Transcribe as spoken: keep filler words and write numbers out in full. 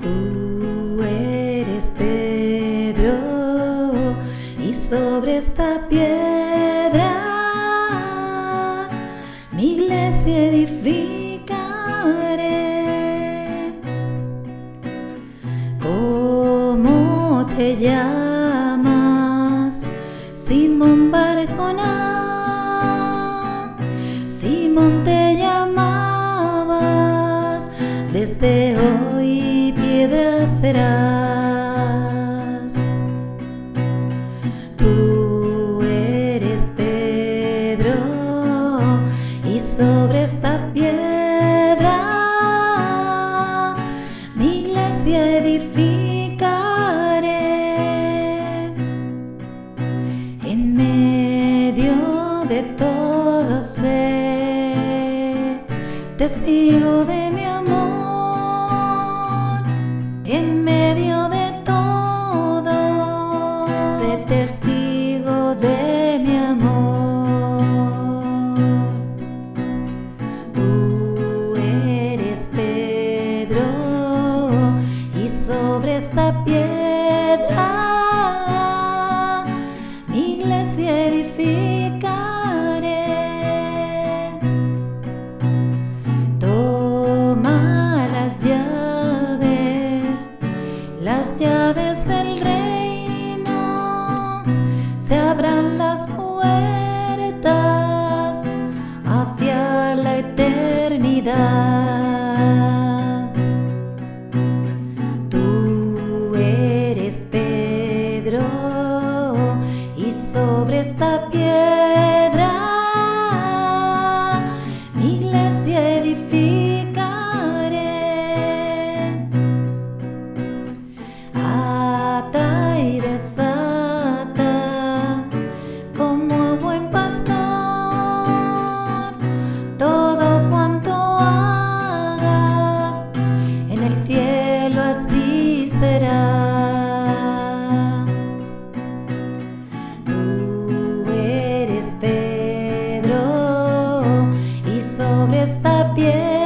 Tú eres Pedro, y sobre esta piedra mi iglesia edificaré. ¿Cómo te llamas? Simón Barjona. Simón te llamabas, desde hoy piedra serás. Tú eres Pedro, y sobre esta piedra mi iglesia edificaré. En medio de todo sé testigo de mi amor. En medio de todo sé testigo de mi amor. Tú eres Pedro, y sobre esta piedra mi iglesia edificaré. Toma las llaves, las llaves del reino, se abran las puertas hacia la eternidad. Tú eres Pedro, y sobre esta piedra mi iglesia edificaré. Ata y desata como buen pastor, todo cuanto hagas en el cielo así será. Tú eres Pedro, y sobre esta piedra